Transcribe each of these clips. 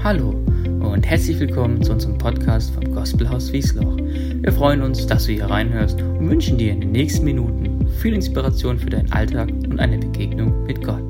Hallo und herzlich willkommen zu unserem Podcast vom Gospelhaus Wiesloch. Wir freuen uns, dass du hier reinhörst und wünschen dir in den nächsten Minuten viel Inspiration für deinen Alltag und eine Begegnung mit Gott.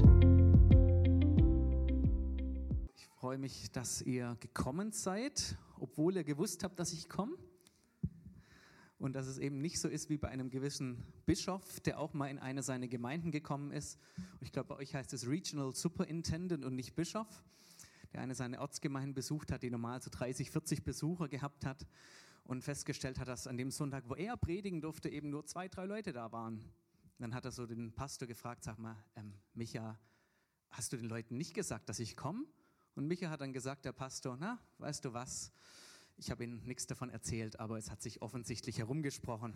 Ich freue mich, dass ihr gekommen seid, obwohl ihr gewusst habt, dass ich komme. Und dass es eben nicht so ist wie bei einem gewissen Bischof, der auch mal in eine seiner Gemeinden gekommen ist. Ich glaube, bei euch heißt es Regional Superintendent und nicht Bischof. Der eine seine Ortsgemeinden besucht hat, die normal so 30, 40 Besucher gehabt hat und festgestellt hat, dass an dem Sonntag, wo er predigen durfte, eben nur 2, 3 Leute da waren. Und dann hat er so den Pastor gefragt, sag mal, Micha, hast du den Leuten nicht gesagt, dass ich komme? Und Micha hat dann gesagt, der Pastor, na, weißt du was, ich habe ihnen nichts davon erzählt, aber es hat sich offensichtlich herumgesprochen.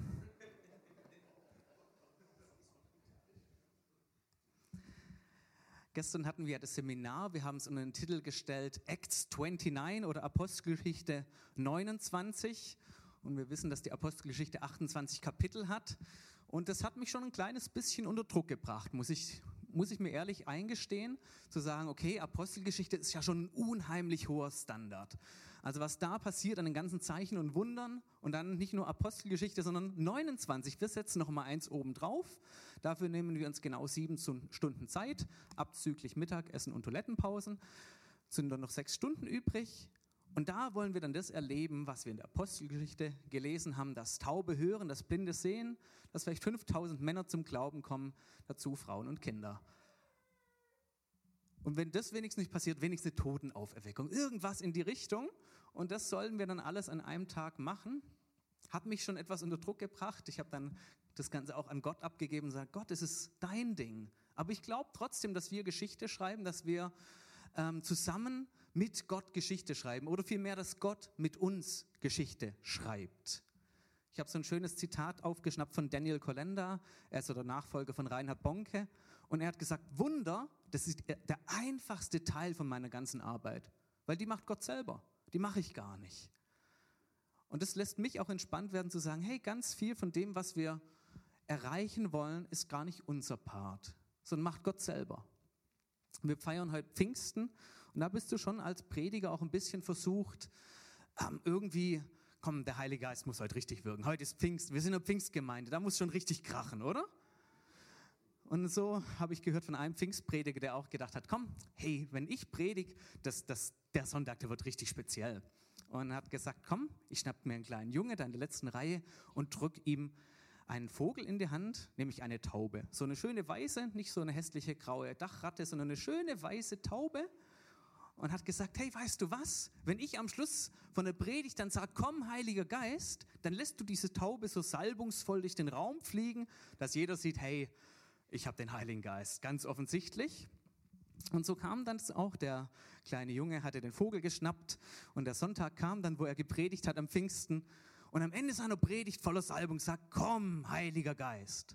Gestern hatten wir das Seminar, wir haben es unter den Titel gestellt, Acts 29 oder Apostelgeschichte 29. Und wir wissen, dass die Apostelgeschichte 28 Kapitel hat. Und das hat mich schon ein kleines bisschen unter Druck gebracht, muss ich mir ehrlich eingestehen, zu sagen, okay, Apostelgeschichte ist ja schon ein unheimlich hoher Standard. Also was da passiert an den ganzen Zeichen und Wundern und dann nicht nur Apostelgeschichte, sondern 29. Wir setzen noch mal eins oben drauf. Dafür nehmen wir uns genau 7 Stunden Zeit, abzüglich Mittagessen und Toilettenpausen. Sind dann noch 6 Stunden übrig. Und da wollen wir dann das erleben, was wir in der Apostelgeschichte gelesen haben, dass Taube hören, dass Blinde sehen, dass vielleicht 5000 Männer zum Glauben kommen, dazu Frauen und Kinder. Und wenn das wenigstens nicht passiert, wenigstens eine Totenauferweckung, irgendwas in die Richtung. Und das sollen wir dann alles an einem Tag machen. Hat mich schon etwas unter Druck gebracht. Ich habe dann das Ganze auch an Gott abgegeben und gesagt, Gott, es ist dein Ding. Aber ich glaube trotzdem, dass wir Geschichte schreiben, dass wir zusammen mit Gott Geschichte schreiben. Oder vielmehr, dass Gott mit uns Geschichte schreibt. Ich habe so ein schönes Zitat aufgeschnappt von Daniel Kolenda. Er ist so der Nachfolger von Reinhard Bonke. Und er hat gesagt, Wunder, das ist der einfachste Teil von meiner ganzen Arbeit. Weil die macht Gott selber. Die mache ich gar nicht. Und das lässt mich auch entspannt werden zu sagen, hey, ganz viel von dem, was wir erreichen wollen, ist gar nicht unser Part, sondern macht Gott selber. Wir feiern heute Pfingsten und da bist du schon als Prediger auch ein bisschen versucht, irgendwie, komm, der Heilige Geist muss heute richtig wirken. Heute ist Pfingsten, wir sind eine Pfingstgemeinde, da muss schon richtig krachen, oder? Und so habe ich gehört von einem Pfingstprediger, der auch gedacht hat, komm, hey, wenn ich predige, der Sonntag, der wird richtig speziell. Und hat gesagt, komm, ich schnapp mir einen kleinen Junge da in der letzten Reihe und drück ihm einen Vogel in die Hand, nämlich eine Taube. So eine schöne weiße, nicht so eine hässliche graue Dachratte, sondern eine schöne weiße Taube. Und hat gesagt, hey, weißt du was? Wenn ich am Schluss von der Predigt dann sage, komm, Heiliger Geist, dann lässt du diese Taube so salbungsvoll durch den Raum fliegen, dass jeder sieht, hey, ich habe den Heiligen Geist, ganz offensichtlich. Und so kam dann auch, der kleine Junge hatte den Vogel geschnappt und der Sonntag kam dann, wo er gepredigt hat am Pfingsten. Und am Ende seiner Predigt voller Salbung sagt, komm, Heiliger Geist.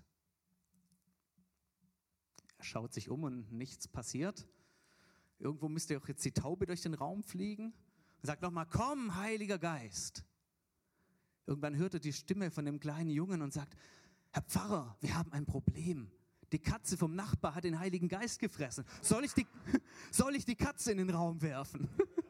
Er schaut sich um und nichts passiert. Irgendwo müsste auch jetzt die Taube durch den Raum fliegen. Und sagt nochmal, komm, Heiliger Geist. Irgendwann hört er die Stimme von dem kleinen Jungen und sagt, Herr Pfarrer, wir haben ein Problem. Die Katze vom Nachbar hat den Heiligen Geist gefressen. Soll ich die Katze in den Raum werfen?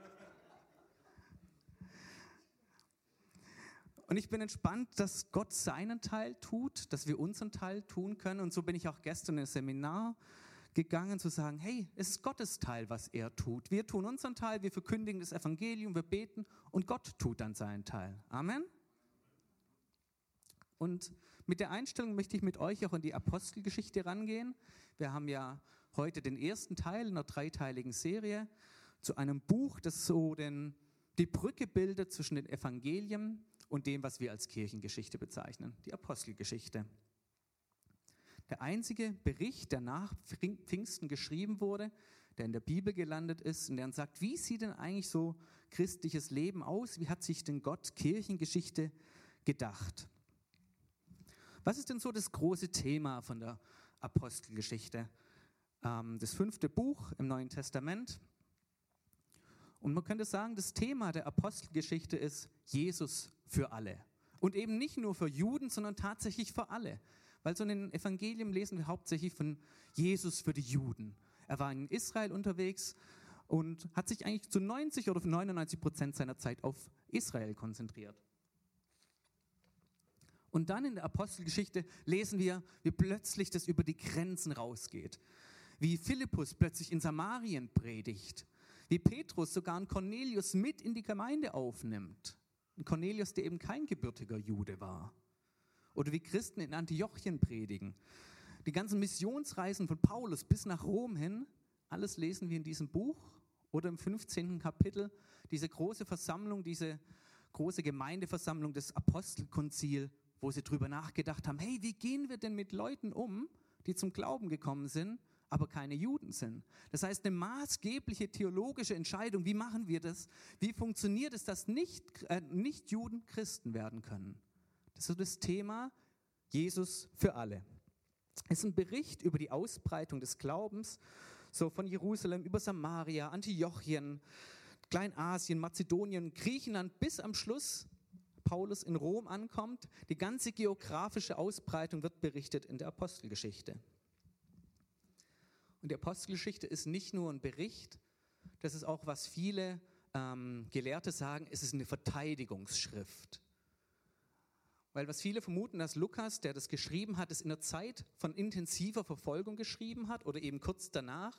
Und ich bin entspannt, dass Gott seinen Teil tut, dass wir unseren Teil tun können. Und so bin ich auch gestern in ein Seminar gegangen, zu sagen, hey, es ist Gottes Teil, was er tut. Wir tun unseren Teil, wir verkündigen das Evangelium, wir beten und Gott tut dann seinen Teil. Amen. Und mit der Einstellung möchte ich mit euch auch in die Apostelgeschichte rangehen. Wir haben ja heute den ersten Teil einer 3-teiligen Serie zu einem Buch, das so die Brücke bildet zwischen den Evangelien und dem, was wir als Kirchengeschichte bezeichnen, die Apostelgeschichte. Der einzige Bericht, der nach Pfingsten geschrieben wurde, der in der Bibel gelandet ist und der uns sagt, wie sieht denn eigentlich so christliches Leben aus? Wie hat sich denn Gott Kirchengeschichte gedacht? Was ist denn so das große Thema von der Apostelgeschichte? Das 5. Buch im Neuen Testament. Und man könnte sagen, das Thema der Apostelgeschichte ist Jesus für alle. Und eben nicht nur für Juden, sondern tatsächlich für alle. Weil so in den Evangelien lesen wir hauptsächlich von Jesus für die Juden. Er war in Israel unterwegs und hat sich eigentlich zu 90 oder 99% seiner Zeit auf Israel konzentriert. Und dann in der Apostelgeschichte lesen wir, wie plötzlich das über die Grenzen rausgeht. Wie Philippus plötzlich in Samarien predigt. Wie Petrus sogar einen Cornelius mit in die Gemeinde aufnimmt. Ein Cornelius, der eben kein gebürtiger Jude war. Oder wie Christen in Antiochien predigen. Die ganzen Missionsreisen von Paulus bis nach Rom hin, alles lesen wir in diesem Buch. Oder im 15. Kapitel, diese große Versammlung, diese große Gemeindeversammlung des Apostelkonzil, wo sie drüber nachgedacht haben, hey, wie gehen wir denn mit Leuten um, die zum Glauben gekommen sind, aber keine Juden sind? Das heißt, eine maßgebliche theologische Entscheidung, wie machen wir das? Wie funktioniert es, dass Nicht-Juden Christen werden können? Das ist so das Thema Jesus für alle. Es ist ein Bericht über die Ausbreitung des Glaubens, so von Jerusalem über Samaria, Antiochien, Kleinasien, Mazedonien, Griechenland, bis am Schluss Paulus in Rom ankommt. Die ganze geografische Ausbreitung wird berichtet in der Apostelgeschichte. Und die Apostelgeschichte ist nicht nur ein Bericht, das ist auch, was viele Gelehrte sagen, es ist eine Verteidigungsschrift. Weil was viele vermuten, dass Lukas, der das geschrieben hat, es in der Zeit von intensiver Verfolgung geschrieben hat oder eben kurz danach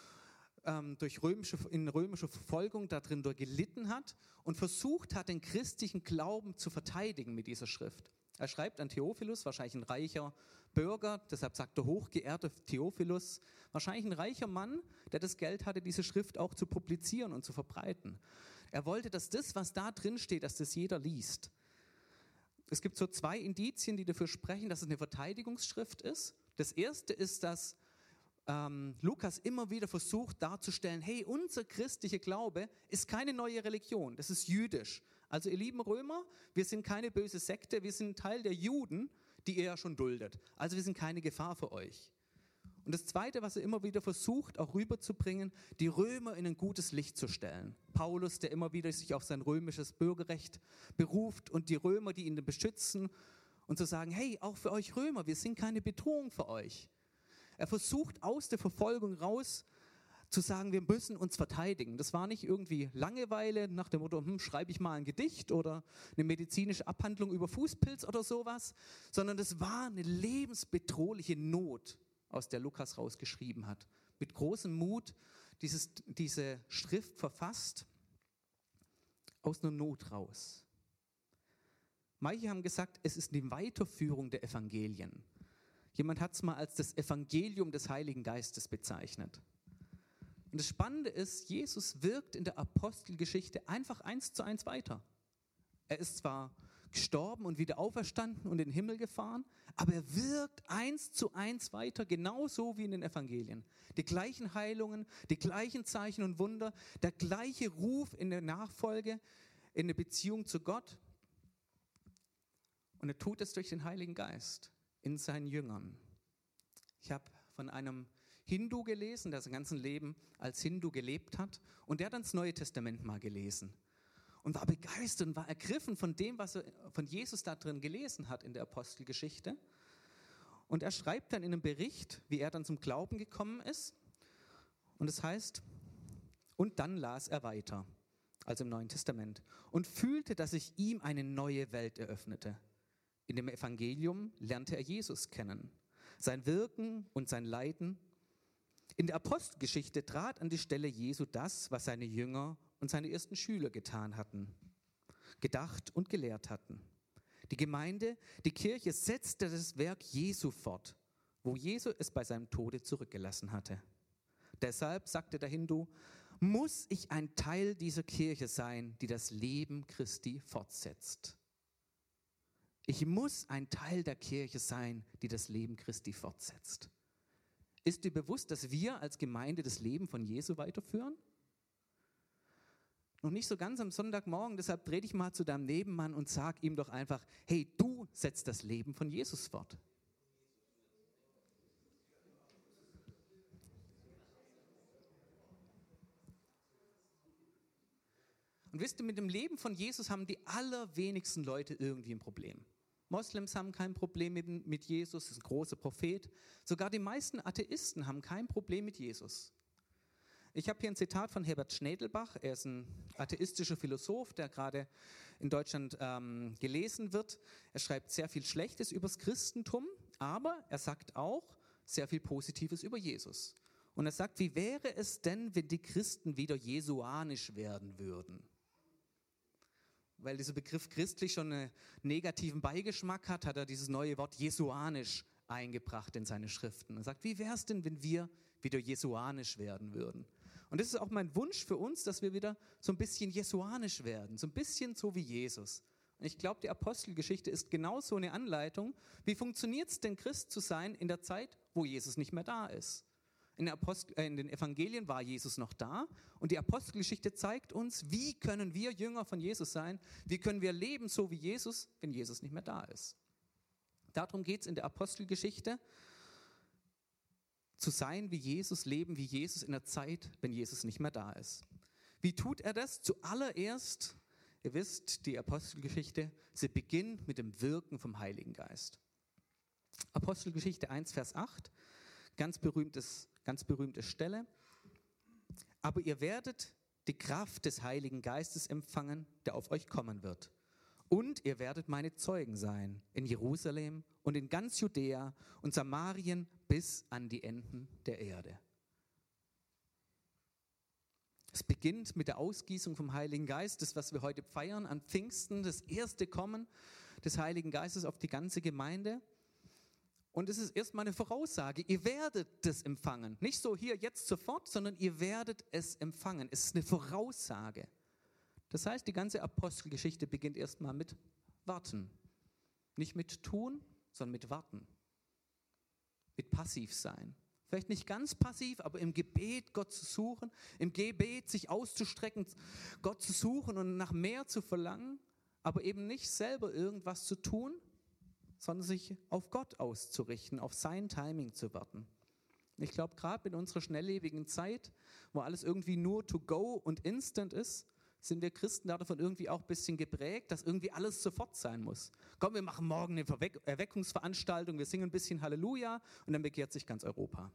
in römischer Verfolgung darin gelitten hat und versucht hat, den christlichen Glauben zu verteidigen mit dieser Schrift. Er schreibt an Theophilus, wahrscheinlich ein reicher Bürger, deshalb sagt er hochgeehrter Theophilus, wahrscheinlich ein reicher Mann, der das Geld hatte, diese Schrift auch zu publizieren und zu verbreiten. Er wollte, dass das, was da drin steht, dass das jeder liest. Es gibt so 2 Indizien, die dafür sprechen, dass es eine Verteidigungsschrift ist. Das erste ist, dass Lukas immer wieder versucht darzustellen, hey, unser christlicher Glaube ist keine neue Religion, das ist jüdisch. Also ihr lieben Römer, wir sind keine böse Sekte, wir sind Teil der Juden, die ihr ja schon duldet. Also wir sind keine Gefahr für euch. Und das Zweite, was er immer wieder versucht, auch rüberzubringen, die Römer in ein gutes Licht zu stellen. Paulus, der immer wieder sich auf sein römisches Bürgerrecht beruft und die Römer, die ihn beschützen und zu sagen, hey, auch für euch Römer, wir sind keine Bedrohung für euch. Er versucht aus der Verfolgung raus zu sagen, wir müssen uns verteidigen. Das war nicht irgendwie Langeweile nach dem Motto, schreibe ich mal ein Gedicht oder eine medizinische Abhandlung über Fußpilz oder sowas, sondern das war eine lebensbedrohliche Not, aus der Lukas rausgeschrieben hat. Mit großem Mut diese Schrift verfasst, aus einer Not raus. Manche haben gesagt, es ist die Weiterführung der Evangelien. Jemand hat es mal als das Evangelium des Heiligen Geistes bezeichnet. Und das Spannende ist, Jesus wirkt in der Apostelgeschichte einfach 1:1 weiter. Er ist zwar gestorben und wieder auferstanden und in den Himmel gefahren, aber er wirkt 1:1 weiter, genauso wie in den Evangelien. Die gleichen Heilungen, die gleichen Zeichen und Wunder, der gleiche Ruf in der Nachfolge, in der Beziehung zu Gott. Und er tut es durch den Heiligen Geist in seinen Jüngern. Ich habe von einem Hindu gelesen, der sein ganzes Leben als Hindu gelebt hat, und der hat dann das Neue Testament mal gelesen und war begeistert und war ergriffen von dem, was er von Jesus da drin gelesen hat in der Apostelgeschichte. Und er schreibt dann in einem Bericht, wie er dann zum Glauben gekommen ist. Und es heißt, und dann las er weiter, also im Neuen Testament, und fühlte, dass sich ihm eine neue Welt eröffnete. In dem Evangelium lernte er Jesus kennen, sein Wirken und sein Leiden. In der Apostelgeschichte trat an die Stelle Jesu das, was seine Jünger und seine ersten Schüler getan hatten, gedacht und gelehrt hatten. Die Gemeinde, die Kirche setzte das Werk Jesu fort, wo Jesu es bei seinem Tode zurückgelassen hatte. Deshalb, sagte der Hindu, muss ich ein Teil dieser Kirche sein, die das Leben Christi fortsetzt. Ich muss ein Teil der Kirche sein, die das Leben Christi fortsetzt. Ist dir bewusst, dass wir als Gemeinde das Leben von Jesu weiterführen? Noch nicht so ganz am Sonntagmorgen, deshalb dreh dich mal zu deinem Nebenmann und sag ihm doch einfach, hey, du setzt das Leben von Jesus fort. Und wisst ihr, mit dem Leben von Jesus haben die allerwenigsten Leute irgendwie ein Problem. Moslems haben kein Problem mit Jesus, ist ein großer Prophet. Sogar die meisten Atheisten haben kein Problem mit Jesus. Ich habe hier ein Zitat von Herbert Schnedelbach. Er ist ein atheistischer Philosoph, der gerade in Deutschland gelesen wird. Er schreibt sehr viel Schlechtes über das Christentum, aber er sagt auch sehr viel Positives über Jesus. Und er sagt, wie wäre es denn, wenn die Christen wieder jesuanisch werden würden? Weil dieser Begriff christlich schon einen negativen Beigeschmack hat, hat er dieses neue Wort jesuanisch eingebracht in seine Schriften. Er sagt, wie wäre es denn, wenn wir wieder jesuanisch werden würden? Und das ist auch mein Wunsch für uns, dass wir wieder so ein bisschen jesuanisch werden, so ein bisschen so wie Jesus. Und ich glaube, die Apostelgeschichte ist genau so eine Anleitung, wie funktioniert es denn, Christ zu sein in der Zeit, wo Jesus nicht mehr da ist. In den Evangelien war Jesus noch da und die Apostelgeschichte zeigt uns, wie können wir Jünger von Jesus sein, wie können wir leben so wie Jesus, wenn Jesus nicht mehr da ist. Darum geht es in der Apostelgeschichte, zu sein wie Jesus, leben wie Jesus in der Zeit, wenn Jesus nicht mehr da ist. Wie tut er das? Zuallererst, ihr wisst, die Apostelgeschichte, sie beginnt mit dem Wirken vom Heiligen Geist. Apostelgeschichte 1, Vers 8, ganz berühmte Stelle. Aber ihr werdet die Kraft des Heiligen Geistes empfangen, der auf euch kommen wird. Und ihr werdet meine Zeugen sein in Jerusalem und in ganz Judäa und Samarien bis an die Enden der Erde. Es beginnt mit der Ausgießung vom Heiligen Geist, das, was wir heute feiern an Pfingsten, das erste Kommen des Heiligen Geistes auf die ganze Gemeinde. Und es ist erstmal eine Voraussage, ihr werdet das empfangen. Nicht so hier, jetzt, sofort, sondern ihr werdet es empfangen. Es ist eine Voraussage. Das heißt, die ganze Apostelgeschichte beginnt erstmal mit Warten. Nicht mit Tun, sondern mit Warten. Mit passiv sein. Vielleicht nicht ganz passiv, aber im Gebet Gott zu suchen, im Gebet sich auszustrecken, Gott zu suchen und nach mehr zu verlangen, aber eben nicht selber irgendwas zu tun, sondern sich auf Gott auszurichten, auf sein Timing zu warten. Ich glaube, gerade in unserer schnelllebigen Zeit, wo alles irgendwie nur to go und instant ist, sind wir Christen davon irgendwie auch ein bisschen geprägt, dass irgendwie alles sofort sein muss. Komm, wir machen morgen eine Erweckungsveranstaltung, wir singen ein bisschen Halleluja und dann bekehrt sich ganz Europa.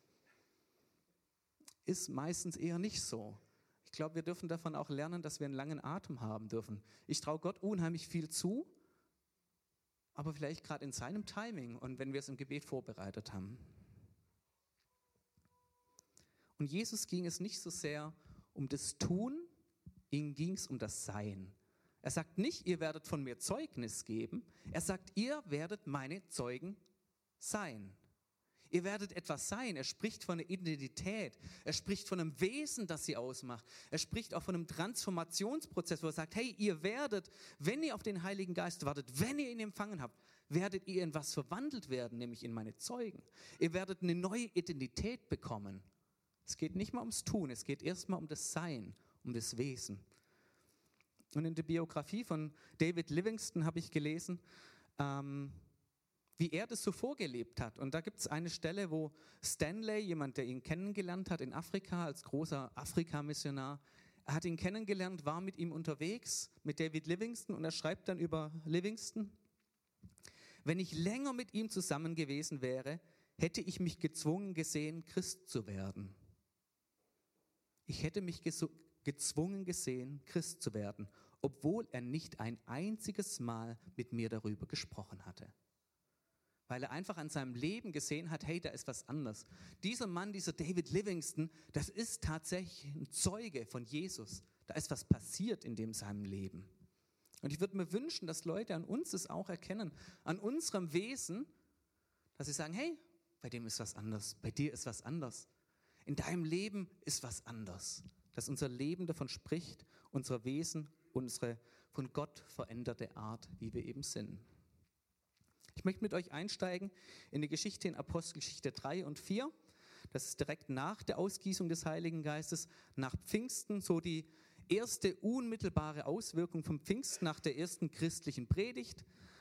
Ist meistens eher nicht so. Ich glaube, wir dürfen davon auch lernen, dass wir einen langen Atem haben dürfen. Ich traue Gott unheimlich viel zu, aber vielleicht gerade in seinem Timing und wenn wir es im Gebet vorbereitet haben. Und Jesus ging es nicht so sehr um das Tun, ihm ging es um das Sein. Er sagt nicht, ihr werdet von mir Zeugnis geben. Er sagt, ihr werdet meine Zeugen sein. Ihr werdet etwas sein. Er spricht von einer Identität. Er spricht von einem Wesen, das sie ausmacht. Er spricht auch von einem Transformationsprozess, wo er sagt, hey, ihr werdet, wenn ihr auf den Heiligen Geist wartet, wenn ihr ihn empfangen habt, werdet ihr in was verwandelt werden, nämlich in meine Zeugen. Ihr werdet eine neue Identität bekommen. Es geht nicht mal ums Tun, es geht erstmal um das Sein, um das Wesen. Und in der Biografie von David Livingstone habe ich gelesen, wie er das so vorgelebt hat. Und da gibt es eine Stelle, wo Stanley, jemand, der ihn kennengelernt hat in Afrika, als großer Afrika-Missionar, er hat ihn kennengelernt, war mit ihm unterwegs, mit David Livingstone, und er schreibt dann über Livingstone: Wenn ich länger mit ihm zusammen gewesen wäre, hätte ich mich gezwungen gesehen, Christ zu werden. Ich hätte mich gezwungen gesehen, Christ zu werden, obwohl er nicht ein einziges Mal mit mir darüber gesprochen hatte. Weil er einfach an seinem Leben gesehen hat, hey, da ist was anderes. Dieser Mann, dieser David Livingstone, das ist tatsächlich ein Zeuge von Jesus. Da ist was passiert in seinem Leben. Und ich würde mir wünschen, dass Leute an uns es auch erkennen, an unserem Wesen, dass sie sagen, hey, bei dem ist was anders, bei dir ist was anders. In deinem Leben ist was anders. Dass unser Leben davon spricht, unser Wesen, unsere von Gott veränderte Art, wie wir eben sind. Ich möchte mit euch einsteigen in die Geschichte in Apostelgeschichte 3 und 4. Das ist direkt nach der Ausgießung des Heiligen Geistes, nach Pfingsten, so die erste unmittelbare Auswirkung vom Pfingsten nach der ersten christlichen Predigt.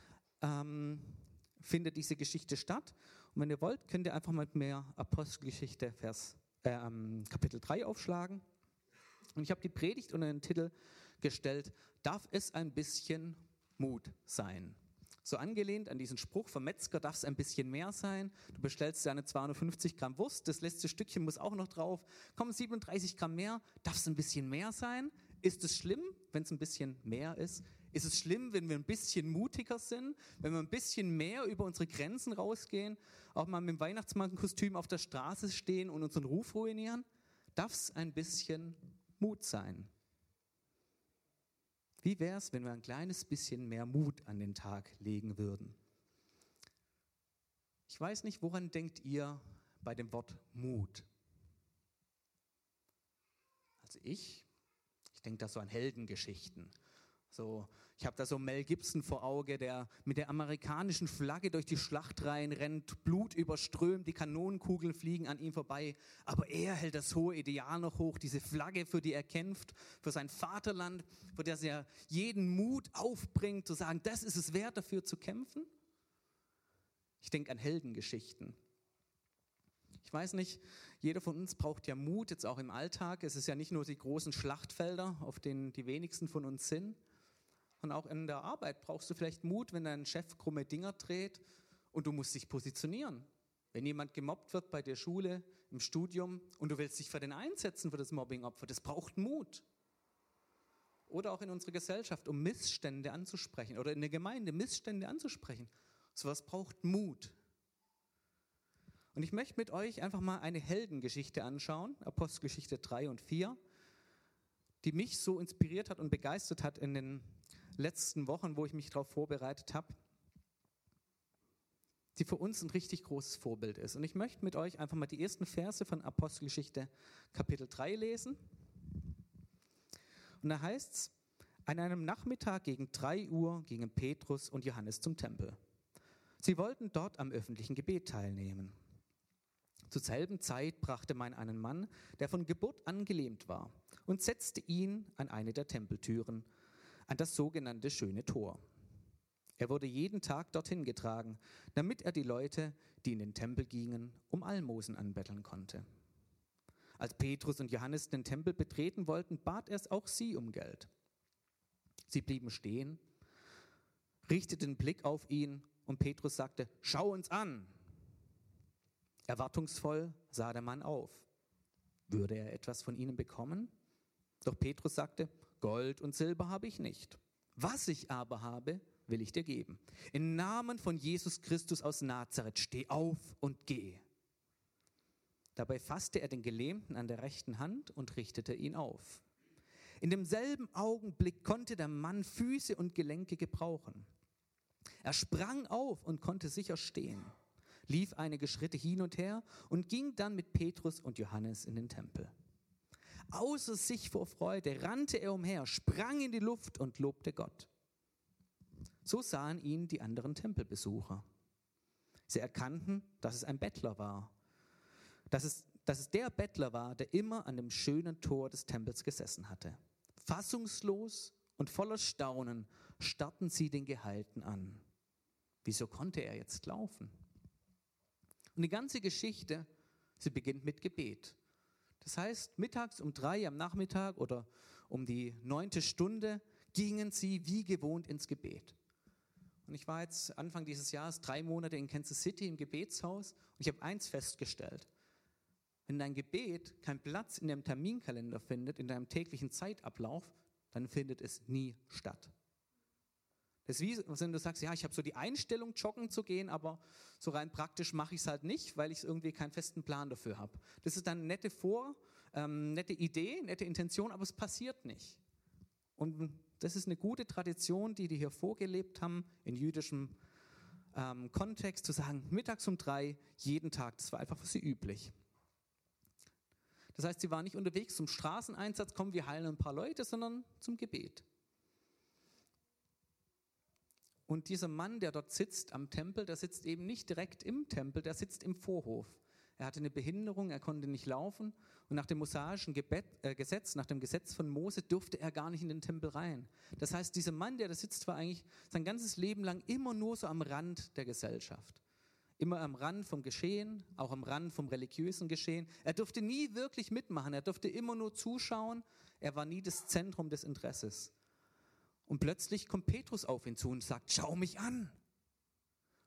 Findet diese Geschichte statt. Und wenn ihr wollt, könnt ihr einfach mal mit mir Apostelgeschichte Kapitel 3 aufschlagen. Und ich habe die Predigt unter den Titel gestellt, darf es ein bisschen Mut sein? So angelehnt an diesen Spruch vom Metzger, darf es ein bisschen mehr sein. Du bestellst deine 250 Gramm Wurst, das letzte Stückchen muss auch noch drauf. Kommen 37 Gramm mehr, darf es ein bisschen mehr sein? Ist es schlimm, wenn es ein bisschen mehr ist? Ist es schlimm, wenn wir ein bisschen mutiger sind, wenn wir ein bisschen mehr über unsere Grenzen rausgehen, auch mal mit dem Weihnachtsmannkostüm auf der Straße stehen und unseren Ruf ruinieren? Darf es ein bisschen Mut sein? Wie wäre es, wenn wir ein kleines bisschen mehr Mut an den Tag legen würden? Ich weiß nicht, woran denkt ihr bei dem Wort Mut? Also ich denke da so an Heldengeschichten. So, ich habe da so Mel Gibson vor Auge, der mit der amerikanischen Flagge durch die Schlachtreihen rennt, Blut überströmt, die Kanonenkugeln fliegen an ihm vorbei. Aber er hält das hohe Ideal noch hoch, diese Flagge, für die er kämpft, für sein Vaterland, für das er jeden Mut aufbringt, zu sagen, das ist es wert, dafür zu kämpfen. Ich denke an Heldengeschichten. Ich weiß nicht, jeder von uns braucht ja Mut, jetzt auch im Alltag. Es ist ja nicht nur die großen Schlachtfelder, auf denen die wenigsten von uns sind. Und auch in der Arbeit brauchst du vielleicht Mut, wenn dein Chef krumme Dinger dreht und du musst dich positionieren. Wenn jemand gemobbt wird bei der Schule, im Studium und du willst dich für den einsetzen, für das Mobbingopfer, das braucht Mut. Oder auch in unserer Gesellschaft, um Missstände anzusprechen oder in der Gemeinde Missstände anzusprechen. Sowas braucht Mut. Und ich möchte mit euch einfach mal eine Heldengeschichte anschauen, Apostelgeschichte 3 und 4, die mich so inspiriert hat und begeistert hat in den letzten Wochen, wo ich mich darauf vorbereitet habe, die für uns ein richtig großes Vorbild ist. Und ich möchte mit euch einfach mal die ersten Verse von Apostelgeschichte Kapitel 3 lesen. Und da heißt es, an einem Nachmittag gegen 3 Uhr gingen Petrus und Johannes zum Tempel. Sie wollten dort am öffentlichen Gebet teilnehmen. Zur selben Zeit brachte man einen Mann, der von Geburt an gelähmt war, und setzte ihn an eine der Tempeltüren, an das sogenannte Schöne Tor. Er wurde jeden Tag dorthin getragen, damit er die Leute, die in den Tempel gingen, um Almosen anbetteln konnte. Als Petrus und Johannes den Tempel betreten wollten, bat er auch sie um Geld. Sie blieben stehen, richteten den Blick auf ihn und Petrus sagte, schau uns an. Erwartungsvoll sah der Mann auf. Würde er etwas von ihnen bekommen? Doch Petrus sagte, Gold und Silber habe ich nicht. Was ich aber habe, will ich dir geben. Im Namen von Jesus Christus aus Nazareth, steh auf und geh. Dabei fasste er den Gelähmten an der rechten Hand und richtete ihn auf. In demselben Augenblick konnte der Mann Füße und Gelenke gebrauchen. Er sprang auf und konnte sicher stehen, lief einige Schritte hin und her und ging dann mit Petrus und Johannes in den Tempel. Außer sich vor Freude rannte er umher, sprang in die Luft und lobte Gott. So sahen ihn die anderen Tempelbesucher. Sie erkannten, dass es ein Bettler war, dass es der Bettler war, der immer an dem schönen Tor des Tempels gesessen hatte. Fassungslos und voller Staunen starrten sie den Geheilten an. Wieso konnte er jetzt laufen? Und die ganze Geschichte, sie beginnt mit Gebet. Das heißt, mittags um 3 am Nachmittag oder um die 9. Stunde gingen sie wie gewohnt ins Gebet. Und ich war jetzt Anfang dieses Jahres 3 Monate in Kansas City im Gebetshaus und ich habe eins festgestellt. Wenn dein Gebet keinen Platz in deinem Terminkalender findet, in deinem täglichen Zeitablauf, dann findet es nie statt. Das ist wie, wenn du sagst, ja, ich habe so die Einstellung, joggen zu gehen, aber so rein praktisch mache ich es halt nicht, weil ich irgendwie keinen festen Plan dafür habe. Das ist dann eine nette Idee, nette Intention, aber es passiert nicht. Und das ist eine gute Tradition, die hier vorgelebt haben, in jüdischem Kontext, zu sagen, mittags um 3, jeden Tag. Das war einfach für sie üblich. Das heißt, sie waren nicht unterwegs zum Straßeneinsatz, kommen, wir heilen ein paar Leute, sondern zum Gebet. Und dieser Mann, der dort sitzt am Tempel, der sitzt eben nicht direkt im Tempel, der sitzt im Vorhof. Er hatte eine Behinderung, er konnte nicht laufen und nach dem mosaischen Gesetz, nach dem Gesetz von Mose, durfte er gar nicht in den Tempel rein. Das heißt, dieser Mann, der da sitzt, war eigentlich sein ganzes Leben lang immer nur so am Rand der Gesellschaft. Immer am Rand vom Geschehen, auch am Rand vom religiösen Geschehen. Er durfte nie wirklich mitmachen, er durfte immer nur zuschauen, er war nie das Zentrum des Interesses. Und plötzlich kommt Petrus auf ihn zu und sagt, schau mich an.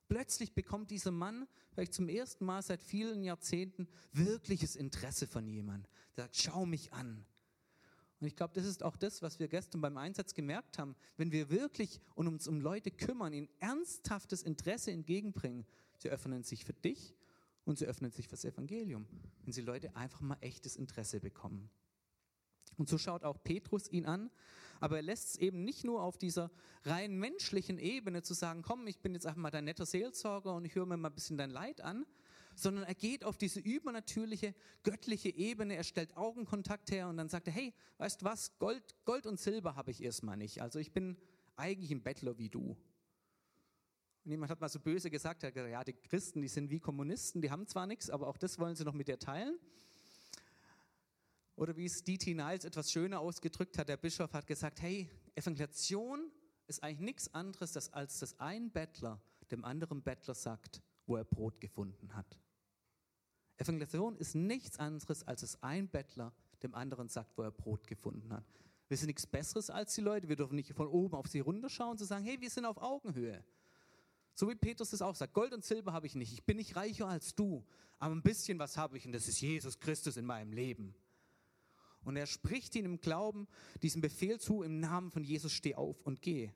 Plötzlich bekommt dieser Mann vielleicht zum ersten Mal seit vielen Jahrzehnten wirkliches Interesse von jemandem. Der sagt, schau mich an. Und ich glaube, das ist auch das, was wir gestern beim Einsatz gemerkt haben. Wenn wir wirklich uns um Leute kümmern, ihnen ernsthaftes Interesse entgegenbringen, sie öffnen sich für dich und sie öffnen sich für das Evangelium, wenn sie Leute einfach mal echtes Interesse bekommen. Und so schaut auch Petrus ihn an, aber er lässt es eben nicht nur auf dieser rein menschlichen Ebene zu sagen, komm, ich bin jetzt einfach mal dein netter Seelsorger und ich höre mir mal ein bisschen dein Leid an, sondern er geht auf diese übernatürliche, göttliche Ebene, er stellt Augenkontakt her und dann sagt er, hey, weißt du was, Gold und Silber habe ich erstmal nicht, also ich bin eigentlich ein Bettler wie du. Und jemand hat mal so böse gesagt, er hat gesagt, ja, die Christen, die sind wie Kommunisten, die haben zwar nichts, aber auch das wollen sie noch mit dir teilen. Oder wie es D.T. Niles etwas schöner ausgedrückt hat, der Bischof hat gesagt, hey, Evangelisation ist eigentlich nichts anderes, als dass ein Bettler dem anderen Bettler sagt, wo er Brot gefunden hat. Evangelisation ist nichts anderes, als dass ein Bettler dem anderen sagt, wo er Brot gefunden hat. Wir sind nichts Besseres als die Leute, wir dürfen nicht von oben auf sie runterschauen und sagen, hey, wir sind auf Augenhöhe. So wie Petrus das auch sagt, Gold und Silber habe ich nicht, ich bin nicht reicher als du, aber ein bisschen was habe ich und das ist Jesus Christus in meinem Leben. Und er spricht ihnen im Glauben diesen Befehl zu, im Namen von Jesus steh auf und geh.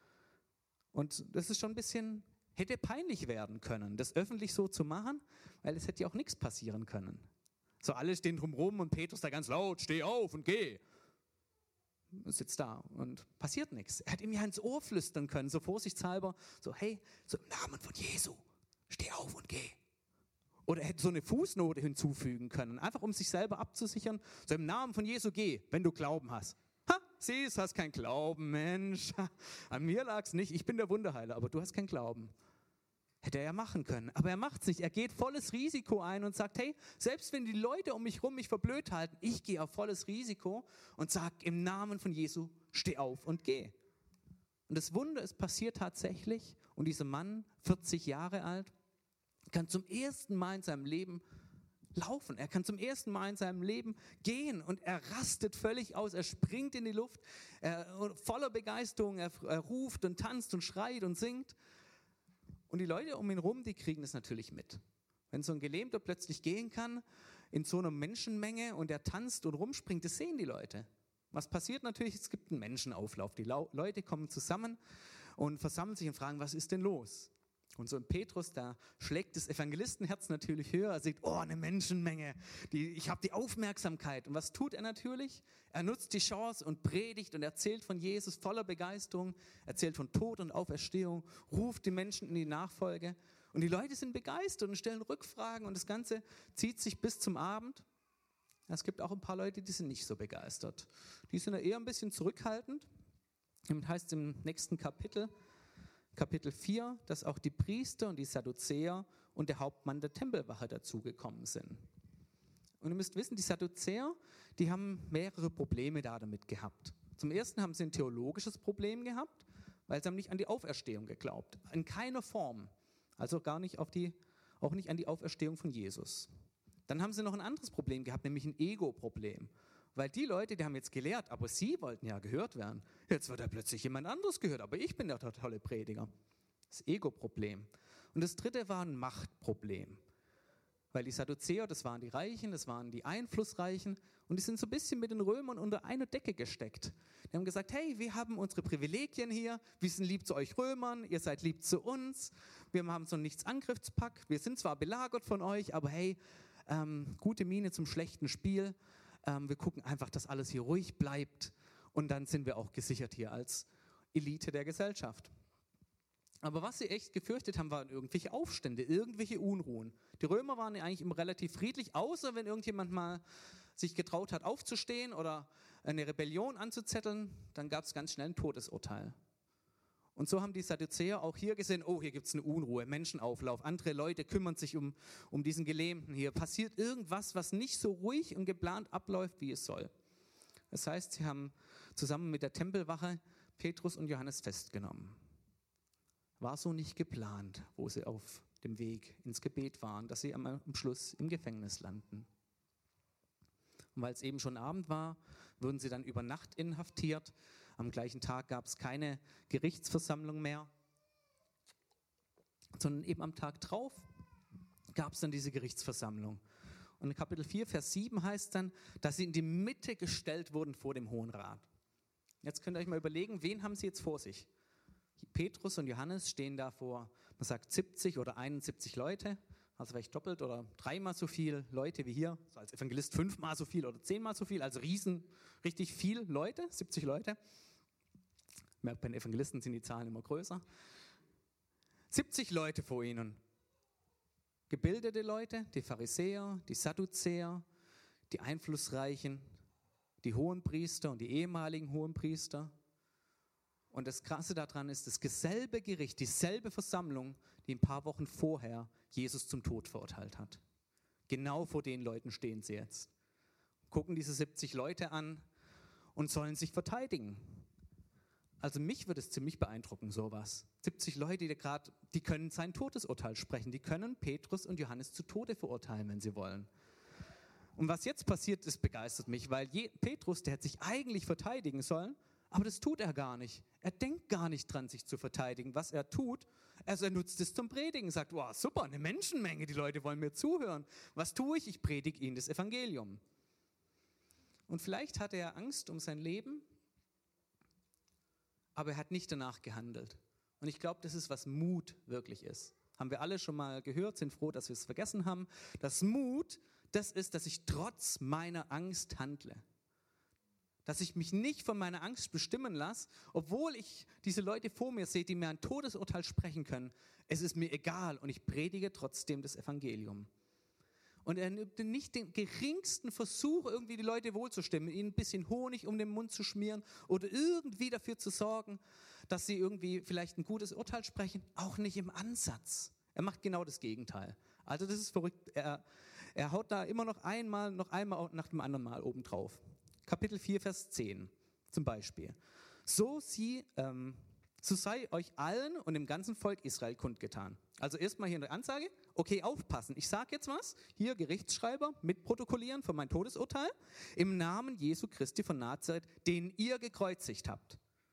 Und das ist schon ein bisschen, hätte peinlich werden können, das öffentlich so zu machen, weil es hätte ja auch nichts passieren können. So alle stehen drumherum und Petrus da ganz laut, steh auf und geh. Und sitzt da und passiert nichts. Er hätte ihm ja ins Ohr flüstern können, so vorsichtshalber, so hey, so im Namen von Jesu, steh auf und geh. Oder er hätte so eine Fußnote hinzufügen können, einfach um sich selber abzusichern. So im Namen von Jesu geh, wenn du Glauben hast. Ha, siehst, hast keinen Glauben, Mensch. An mir lag's nicht, ich bin der Wunderheiler, aber du hast keinen Glauben. Hätte er ja machen können, aber er macht's nicht. Er geht volles Risiko ein und sagt, hey, selbst wenn die Leute um mich herum mich für blöd halten, ich gehe auf volles Risiko und sage im Namen von Jesu, steh auf und geh. Und das Wunder ist passiert tatsächlich und dieser Mann, 40 Jahre alt, kann zum ersten Mal in seinem Leben laufen. Er kann zum ersten Mal in seinem Leben gehen und er rastet völlig aus. Er springt in die Luft, voller Begeisterung. Er ruft und tanzt und schreit und singt. Und die Leute um ihn rum, die kriegen das natürlich mit. Wenn so ein Gelähmter plötzlich gehen kann in so einer Menschenmenge und er tanzt und rumspringt, das sehen die Leute. Was passiert natürlich? Es gibt einen Menschenauflauf. Die Leute kommen zusammen und versammeln sich und fragen, was ist denn los? Und so ein Petrus, da schlägt das Evangelistenherz natürlich höher. Er sieht, oh, eine Menschenmenge, ich habe die Aufmerksamkeit. Und was tut er natürlich? Er nutzt die Chance und predigt und erzählt von Jesus voller Begeisterung, erzählt von Tod und Auferstehung, ruft die Menschen in die Nachfolge. Und die Leute sind begeistert und stellen Rückfragen und das Ganze zieht sich bis zum Abend. Es gibt auch ein paar Leute, die sind nicht so begeistert. Die sind eher ein bisschen zurückhaltend. Das heißt im nächsten Kapitel 4, dass auch die Priester und die Sadduzäer und der Hauptmann der Tempelwache dazugekommen sind. Und ihr müsst wissen, die Sadduzäer, die haben mehrere Probleme damit gehabt. Zum ersten haben sie ein theologisches Problem gehabt, weil sie haben nicht an die Auferstehung geglaubt. In keiner Form. Also auch nicht an die Auferstehung von Jesus. Dann haben sie noch ein anderes Problem gehabt, nämlich ein Ego-Problem. Weil die Leute, die haben jetzt gelehrt, aber sie wollten ja gehört werden. Jetzt wird ja plötzlich jemand anderes gehört, aber ich bin der tolle Prediger. Das Ego-Problem. Und das dritte war ein Machtproblem. Weil die Sadduzäer, das waren die Reichen, das waren die Einflussreichen und die sind so ein bisschen mit den Römern unter eine Decke gesteckt. Die haben gesagt, hey, wir haben unsere Privilegien hier, wir sind lieb zu euch Römern, ihr seid lieb zu uns, wir haben so einen Nichtsangriffspakt, wir sind zwar belagert von euch, aber hey, gute Miene zum schlechten Spiel. Wir gucken einfach, dass alles hier ruhig bleibt und dann sind wir auch gesichert hier als Elite der Gesellschaft. Aber was sie echt gefürchtet haben, waren irgendwelche Aufstände, irgendwelche Unruhen. Die Römer waren ja eigentlich immer relativ friedlich, außer wenn irgendjemand mal sich getraut hat aufzustehen oder eine Rebellion anzuzetteln, dann gab es ganz schnell ein Todesurteil. Und so haben die Sadduzäer auch hier gesehen, oh, hier gibt es eine Unruhe, Menschenauflauf, andere Leute kümmern sich um diesen Gelähmten hier. Passiert irgendwas, was nicht so ruhig und geplant abläuft, wie es soll. Das heißt, sie haben zusammen mit der Tempelwache Petrus und Johannes festgenommen. War so nicht geplant, wo sie auf dem Weg ins Gebet waren, dass sie am Schluss im Gefängnis landen. Und weil es eben schon Abend war, wurden sie dann über Nacht inhaftiert. Am gleichen Tag gab es keine Gerichtsversammlung mehr. sondern eben am Tag drauf gab es dann diese Gerichtsversammlung. Und in Kapitel 4, Vers 7 heißt dann, dass sie in die Mitte gestellt wurden vor dem Hohen Rat. Jetzt könnt ihr euch mal überlegen, wen haben sie jetzt vor sich? Petrus und Johannes stehen da vor, man sagt 70 oder 71 Leute, also vielleicht doppelt oder dreimal so viel Leute wie hier, so als Evangelist 5-mal so viel oder 10-mal so viel, also richtig viel Leute, 70 Leute. Merkt, bei den Evangelisten sind die Zahlen immer größer. 70 Leute vor ihnen. Gebildete Leute, die Pharisäer, die Sadduzäer, die Einflussreichen, die Hohenpriester und die ehemaligen Hohenpriester. Und das Krasse daran ist, dasselbe Gericht, dieselbe Versammlung, die ein paar Wochen vorher Jesus zum Tod verurteilt hat. Genau vor den Leuten stehen sie jetzt. Gucken diese 70 Leute an und sollen sich verteidigen. Also mich würde es ziemlich beeindrucken, sowas. 70 Leute, die können sein Todesurteil sprechen. Die können Petrus und Johannes zu Tode verurteilen, wenn sie wollen. Und was jetzt passiert ist, begeistert mich, weil Petrus, der hätte sich eigentlich verteidigen sollen, aber das tut er gar nicht. Er denkt gar nicht dran, sich zu verteidigen. Was er tut, also er nutzt es zum Predigen, sagt, wow, super, eine Menschenmenge, die Leute wollen mir zuhören. Was tue ich? Ich predige ihnen das Evangelium. Und vielleicht hatte er Angst um sein Leben, aber er hat nicht danach gehandelt. Und ich glaube, das ist, was Mut wirklich ist. Haben wir alle schon mal gehört, sind froh, dass wir es vergessen haben. Das Mut, das ist, dass ich trotz meiner Angst handle. Dass ich mich nicht von meiner Angst bestimmen lasse, obwohl ich diese Leute vor mir sehe, die mir ein Todesurteil sprechen können. Es ist mir egal und ich predige trotzdem das Evangelium. Und er nimmt nicht den geringsten Versuch, irgendwie die Leute wohlzustimmen, ihnen ein bisschen Honig um den Mund zu schmieren oder irgendwie dafür zu sorgen, dass sie irgendwie vielleicht ein gutes Urteil sprechen. Auch nicht im Ansatz. Er macht genau das Gegenteil. Also das ist verrückt. Er haut da immer noch einmal nach dem anderen Mal obendrauf. Kapitel 4, Vers 10 zum Beispiel. So sei euch allen und dem ganzen Volk Israel kundgetan. Also erstmal hier eine Ansage. Okay, aufpassen. Ich sage jetzt was. Hier Gerichtsschreiber mitprotokollieren von meinem Todesurteil. Im Namen Jesu Christi von Nazareth, den ihr gekreuzigt habt.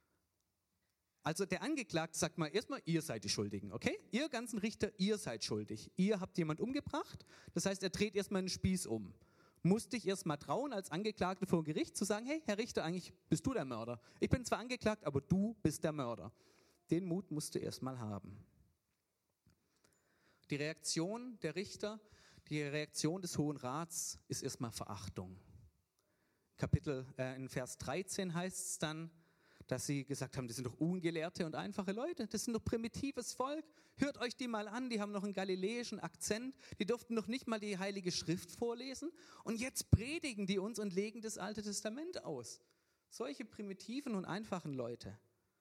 Also der Angeklagte sagt mal erstmal, ihr seid die Schuldigen, okay? Ihr ganzen Richter, ihr seid schuldig. Ihr habt jemand umgebracht. Das heißt, er dreht erstmal einen Spieß um. Musste ich erst mal trauen, als Angeklagter vor Gericht zu sagen, hey, Herr Richter, eigentlich bist du der Mörder. Ich bin zwar angeklagt, aber du bist der Mörder. Den Mut musst du erst mal haben. Die Reaktion der Richter, die Reaktion des Hohen Rats ist erstmal Verachtung. In Vers 13 heißt es dann, dass sie gesagt haben, das sind doch ungelehrte und einfache Leute, das sind doch primitives Volk. Hört euch die mal an, die haben noch einen galiläischen Akzent, die durften noch nicht mal die Heilige Schrift vorlesen und jetzt predigen die uns und legen das Alte Testament aus. Solche primitiven und einfachen Leute.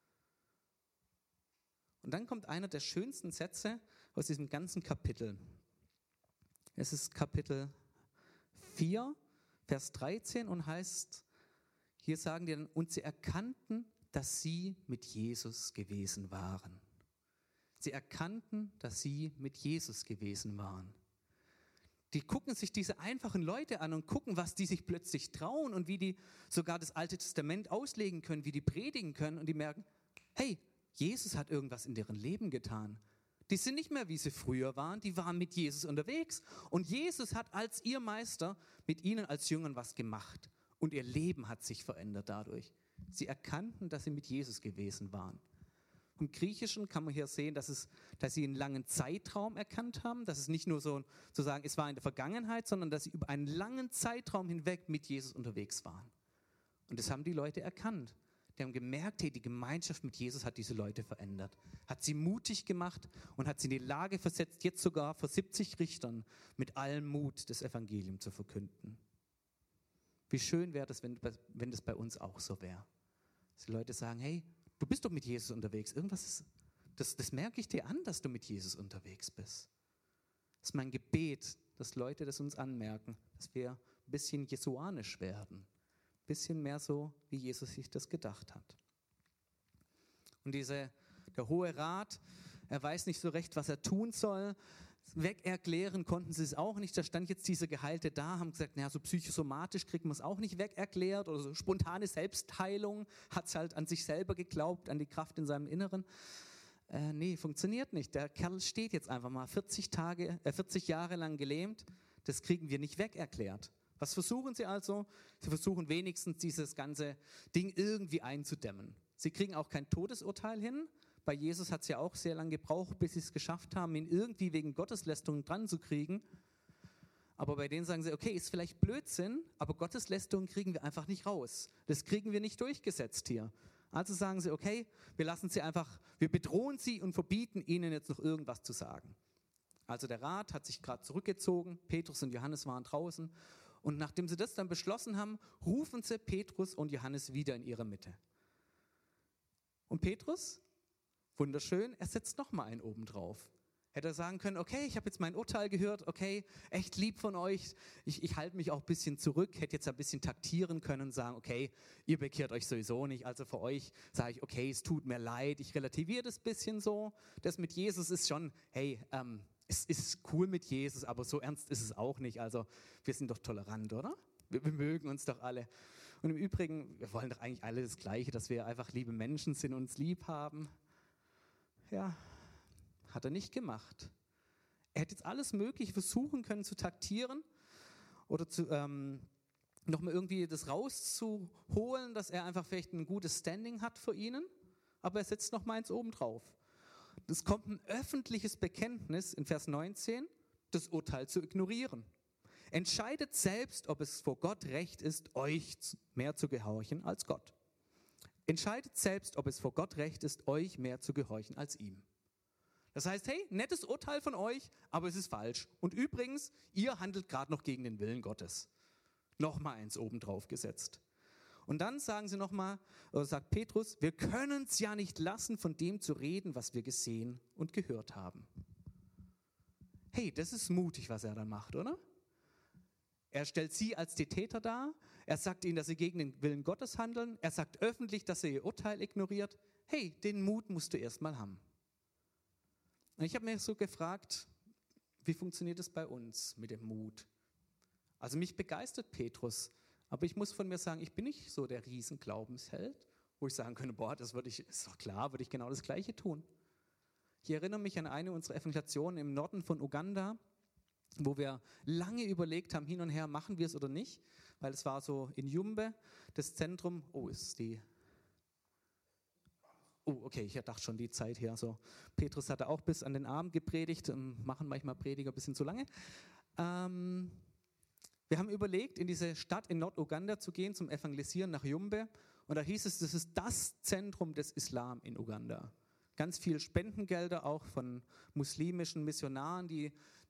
Und dann kommt einer der schönsten Sätze aus diesem ganzen Kapitel. Es ist Kapitel 4, Vers 13 und heißt, hier sagen die dann, und sie erkannten, dass sie mit Jesus gewesen waren. Sie erkannten, dass sie mit Jesus gewesen waren. Die gucken sich diese einfachen Leute an und gucken, was die sich plötzlich trauen und wie die sogar das Alte Testament auslegen können, wie die predigen können und die merken, hey, Jesus hat irgendwas in deren Leben getan. Die sind nicht mehr, wie sie früher waren, die waren mit Jesus unterwegs und Jesus hat als ihr Meister mit ihnen als Jüngern was gemacht und ihr Leben hat sich verändert dadurch. Sie erkannten, dass sie mit Jesus gewesen waren. Im Griechischen kann man hier sehen, dass sie einen langen Zeitraum erkannt haben, dass es nicht nur so zu sagen, es war in der Vergangenheit, sondern dass sie über einen langen Zeitraum hinweg mit Jesus unterwegs waren. Und das haben die Leute erkannt. Die haben gemerkt, hey, die Gemeinschaft mit Jesus hat diese Leute verändert, hat sie mutig gemacht und hat sie in die Lage versetzt, jetzt sogar vor 70 Richtern mit allem Mut das Evangelium zu verkünden. Wie schön wäre das, wenn das bei uns auch so wäre. Dass die Leute sagen, hey, du bist doch mit Jesus unterwegs. Irgendwas ist, das merke ich dir an, dass du mit Jesus unterwegs bist. Das ist mein Gebet, dass Leute das uns anmerken, dass wir ein bisschen jesuanisch werden. Ein bisschen mehr so, wie Jesus sich das gedacht hat. Und der Hohe Rat, er weiß nicht so recht, was er tun soll. Wegerklären konnten sie es auch nicht. Da stand jetzt diese Geheilte da, haben gesagt, naja, so psychosomatisch kriegt man es auch nicht wegerklärt. Oder so spontane Selbstheilung, hat es halt an sich selber geglaubt, an die Kraft in seinem Inneren. Nee, funktioniert nicht. Der Kerl steht jetzt einfach mal 40 Jahre lang gelähmt. Das kriegen wir nicht weg erklärt. Was versuchen sie also? Sie versuchen wenigstens dieses ganze Ding irgendwie einzudämmen. Sie kriegen auch kein Todesurteil hin. Bei Jesus hat es ja auch sehr lange gebraucht, bis sie es geschafft haben, ihn irgendwie wegen Gotteslästerung dran zu kriegen. Aber bei denen sagen sie, okay, ist vielleicht Blödsinn, aber Gotteslästerung kriegen wir einfach nicht raus. Das kriegen wir nicht durchgesetzt hier. Also sagen sie, okay, wir bedrohen sie und verbieten ihnen jetzt noch irgendwas zu sagen. Also der Rat hat sich gerade zurückgezogen, Petrus und Johannes waren draußen. Und nachdem sie das dann beschlossen haben, rufen sie Petrus und Johannes wieder in ihre Mitte. Und Petrus, wunderschön, er setzt nochmal einen oben drauf. Hätte er sagen können, okay, ich habe jetzt mein Urteil gehört, okay, echt lieb von euch, ich halte mich auch ein bisschen zurück, hätte jetzt ein bisschen taktieren können und sagen, okay, ihr bekehrt euch sowieso nicht, also für euch sage ich, okay, es tut mir leid, ich relativiere das ein bisschen so. Das mit Jesus ist schon, hey, es ist cool mit Jesus, aber so ernst ist es auch nicht, also wir sind doch tolerant, oder? Wir mögen uns doch alle. Und im Übrigen, wir wollen doch eigentlich alle das Gleiche, dass wir einfach liebe Menschen sind und uns lieb haben. Ja, hat er nicht gemacht. Er hätte jetzt alles Mögliche versuchen können zu taktieren oder nochmal irgendwie das rauszuholen, dass er einfach vielleicht ein gutes Standing hat für ihnen, aber er setzt noch mal eins oben drauf. Es kommt ein öffentliches Bekenntnis in Vers 19, das Urteil zu ignorieren. Entscheidet selbst, ob es vor Gott recht ist, euch mehr zu gehorchen als Gott. Entscheidet selbst, ob es vor Gott recht ist, euch mehr zu gehorchen als ihm. Das heißt, hey, nettes Urteil von euch, aber es ist falsch. Und übrigens, ihr handelt gerade noch gegen den Willen Gottes. Nochmal eins oben drauf gesetzt. Und dann sagen sie nochmal, sagt Petrus, wir können es ja nicht lassen, von dem zu reden, was wir gesehen und gehört haben. Hey, das ist mutig, was er da macht, oder? Er stellt sie als die Täter dar. Er sagt ihnen, dass sie gegen den Willen Gottes handeln. Er sagt öffentlich, dass er ihr Urteil ignoriert. Hey, den Mut musst du erst mal haben. Und ich habe mir so gefragt, wie funktioniert es bei uns mit dem Mut? Also mich begeistert Petrus, aber ich muss von mir sagen, ich bin nicht so der Riesenglaubенsheld, wo ich sagen könnte, boah, ist doch klar, würde ich genau das Gleiche tun. Ich erinnere mich an eine unserer Evangelisationen im Norden von Uganda, wo wir lange überlegt haben, hin und her, machen wir es oder nicht, weil es war so in Yumbe, das Zentrum, okay, ich dachte schon die Zeit hier. So. Petrus hatte auch bis an den Abend gepredigt, machen manchmal Prediger ein bisschen zu lange. Wir haben überlegt, in diese Stadt in Norduganda zu gehen, zum Evangelisieren nach Yumbe. Und da hieß es, das ist das Zentrum des Islam in Uganda. Ganz viel Spendengelder auch von muslimischen Missionaren, die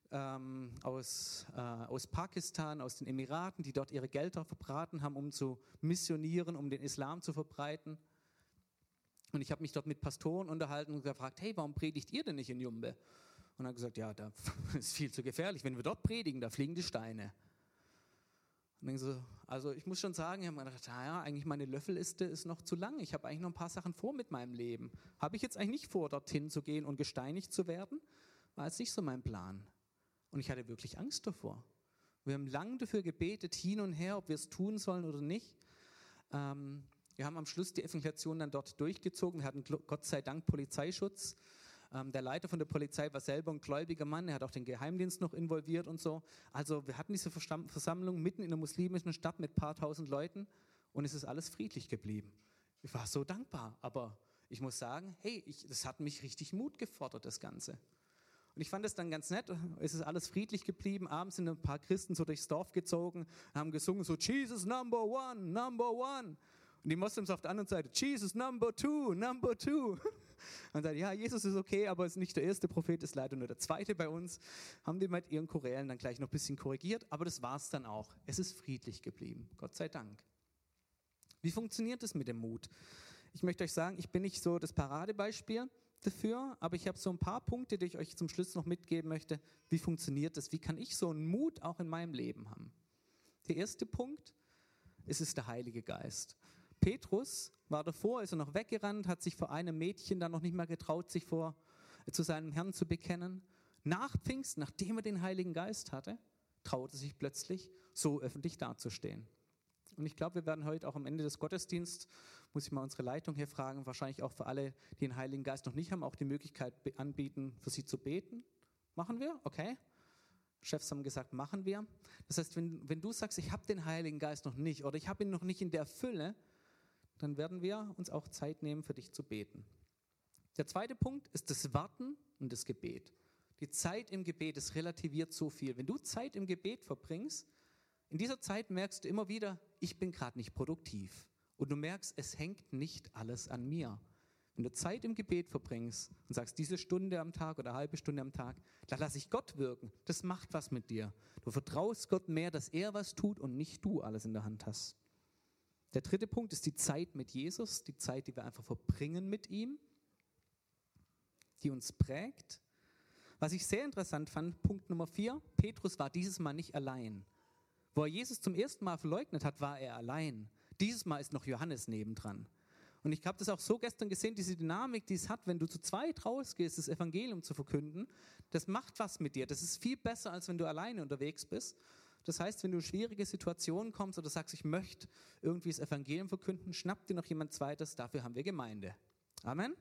aus Pakistan, aus den Emiraten, die dort ihre Gelder verbraten haben, um zu missionieren, um den Islam zu verbreiten. Und ich habe mich dort mit Pastoren unterhalten und gefragt, hey, warum predigt ihr denn nicht in Yumbe? Und er hat gesagt, ja, da ist viel zu gefährlich. Wenn wir dort predigen, da fliegen die Steine. Und dann so, also ich muss schon sagen, ich habe mir gedacht, naja, eigentlich meine Löffelliste ist noch zu lang. Ich habe eigentlich noch ein paar Sachen vor mit meinem Leben. Habe ich jetzt eigentlich nicht vor, dorthin zu gehen und gesteinigt zu werden? War jetzt nicht so mein Plan. Und ich hatte wirklich Angst davor. Wir haben lange dafür gebetet, hin und her, ob wir es tun sollen oder nicht. Wir haben am Schluss die Evangelisation dann dort durchgezogen. Wir hatten Gott sei Dank Polizeischutz. Der Leiter von der Polizei war selber ein gläubiger Mann. Er hat auch den Geheimdienst noch involviert und so. Also wir hatten diese Versammlung mitten in einer muslimischen Stadt mit ein paar tausend Leuten und es ist alles friedlich geblieben. Ich war so dankbar, aber ich muss sagen, hey, das hat mich richtig Mut gefordert, das Ganze. Und ich fand das dann ganz nett, es ist alles friedlich geblieben. Abends sind ein paar Christen so durchs Dorf gezogen, haben gesungen so, Jesus number one, number one. Und die Moslems auf der anderen Seite, Jesus number two, number two. Und dann, ja, Jesus ist okay, aber ist nicht der erste Prophet, ist leider nur der zweite bei uns. Haben die mit ihren Chorälen dann gleich noch ein bisschen korrigiert, aber das war es dann auch. Es ist friedlich geblieben, Gott sei Dank. Wie funktioniert es mit dem Mut? Ich möchte euch sagen, ich bin nicht so das Paradebeispiel dafür, aber ich habe so ein paar Punkte, die ich euch zum Schluss noch mitgeben möchte. Wie funktioniert das? Wie kann ich so einen Mut auch in meinem Leben haben? Der erste Punkt, es ist der Heilige Geist. Petrus war davor, ist er noch weggerannt, hat sich vor einem Mädchen dann noch nicht mehr getraut, sich zu seinem Herrn zu bekennen. Nach Pfingsten, nachdem er den Heiligen Geist hatte, traute sich plötzlich, so öffentlich dazustehen. Und ich glaube, wir werden heute auch am Ende des Gottesdienstes, muss ich mal unsere Leitung hier fragen, wahrscheinlich auch für alle, die den Heiligen Geist noch nicht haben, auch die Möglichkeit anbieten, für sie zu beten. Machen wir? Okay. Chefs haben gesagt, machen wir. Das heißt, wenn du sagst, ich habe den Heiligen Geist noch nicht oder ich habe ihn noch nicht in der Fülle, dann werden wir uns auch Zeit nehmen, für dich zu beten. Der zweite Punkt ist das Warten und das Gebet. Die Zeit im Gebet, es relativiert so viel. Wenn du Zeit im Gebet verbringst, in dieser Zeit merkst du immer wieder, ich bin gerade nicht produktiv. Und du merkst, es hängt nicht alles an mir. Wenn du Zeit im Gebet verbringst und sagst, diese Stunde am Tag oder halbe Stunde am Tag, da lasse ich Gott wirken. Das macht was mit dir. Du vertraust Gott mehr, dass er was tut und nicht du alles in der Hand hast. Der dritte Punkt ist die Zeit mit Jesus, die Zeit, die wir einfach verbringen mit ihm, die uns prägt. Was ich sehr interessant fand, Punkt Nummer 4, Petrus war dieses Mal nicht allein. Wo er Jesus zum ersten Mal verleugnet hat, war er allein. Dieses Mal ist noch Johannes nebendran. Und ich habe das auch so gestern gesehen, diese Dynamik, die es hat, wenn du zu zweit rausgehst, das Evangelium zu verkünden, das macht was mit dir. Das ist viel besser, als wenn du alleine unterwegs bist. Das heißt, wenn du in schwierige Situationen kommst oder sagst, ich möchte irgendwie das Evangelium verkünden, schnapp dir noch jemand Zweites, dafür haben wir Gemeinde. Amen.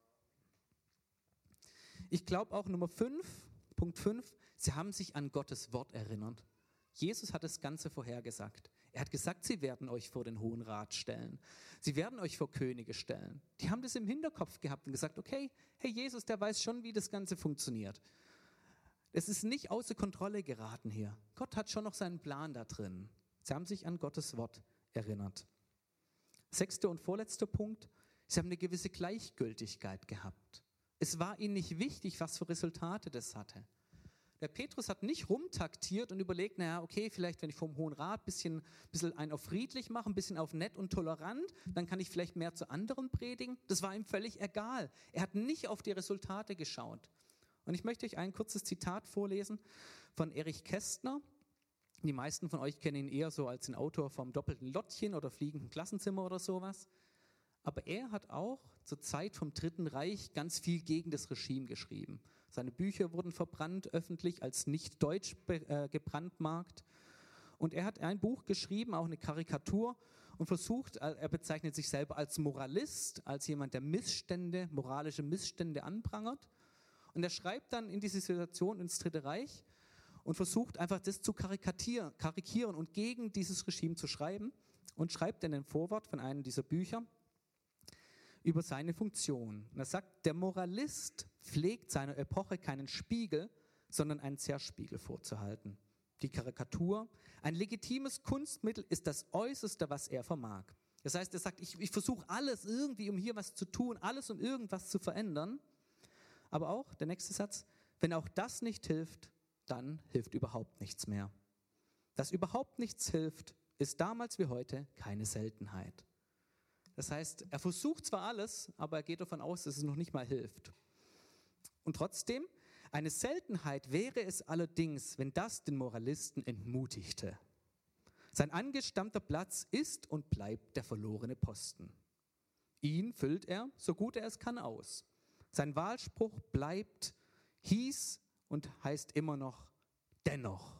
Ich glaube auch Punkt 5, sie haben sich an Gottes Wort erinnert. Jesus hat das Ganze vorhergesagt. Er hat gesagt, sie werden euch vor den Hohen Rat stellen. Sie werden euch vor Könige stellen. Die haben das im Hinterkopf gehabt und gesagt, okay, hey Jesus, der weiß schon, wie das Ganze funktioniert. Es ist nicht außer Kontrolle geraten hier. Gott hat schon noch seinen Plan da drin. Sie haben sich an Gottes Wort erinnert. 6. und vorletzter Punkt, sie haben eine gewisse Gleichgültigkeit gehabt. Es war ihnen nicht wichtig, was für Resultate das hatte. Der Petrus hat nicht rumtaktiert und überlegt, naja, okay, vielleicht wenn ich vom Hohen Rat ein bisschen einen auf friedlich mache, ein bisschen auf nett und tolerant, dann kann ich vielleicht mehr zu anderen predigen. Das war ihm völlig egal. Er hat nicht auf die Resultate geschaut. Und ich möchte euch ein kurzes Zitat vorlesen von Erich Kästner. Die meisten von euch kennen ihn eher so als den Autor vom doppelten Lottchen oder fliegenden Klassenzimmer oder sowas. Aber er hat auch zur Zeit vom Dritten Reich ganz viel gegen das Regime geschrieben. Seine Bücher wurden verbrannt, öffentlich als nicht deutsch gebrandmarkt. Und er hat ein Buch geschrieben, auch eine Karikatur, und versucht, er bezeichnet sich selber als Moralist, als jemand, der moralische Missstände anprangert. Und er schreibt dann in diese Situation ins Dritte Reich und versucht einfach das zu karikieren und gegen dieses Regime zu schreiben. Und schreibt dann ein Vorwort von einem dieser Bücher über seine Funktion. Und er sagt, der Moralist pflegt seiner Epoche keinen Spiegel, sondern einen Zerspiegel vorzuhalten. Die Karikatur, ein legitimes Kunstmittel, ist das Äußerste, was er vermag. Das heißt, er sagt, ich versuche alles irgendwie, um hier was zu tun, alles, um irgendwas zu verändern. Aber auch, der nächste Satz, wenn auch das nicht hilft, dann hilft überhaupt nichts mehr. Dass überhaupt nichts hilft, ist damals wie heute keine Seltenheit. Das heißt, er versucht zwar alles, aber er geht davon aus, dass es noch nicht mal hilft. Und trotzdem, eine Seltenheit wäre es allerdings, wenn das den Moralisten entmutigte. Sein angestammter Platz ist und bleibt der verlorene Posten. Ihn füllt er, so gut er es kann, aus. Sein Wahlspruch hieß und heißt immer noch dennoch.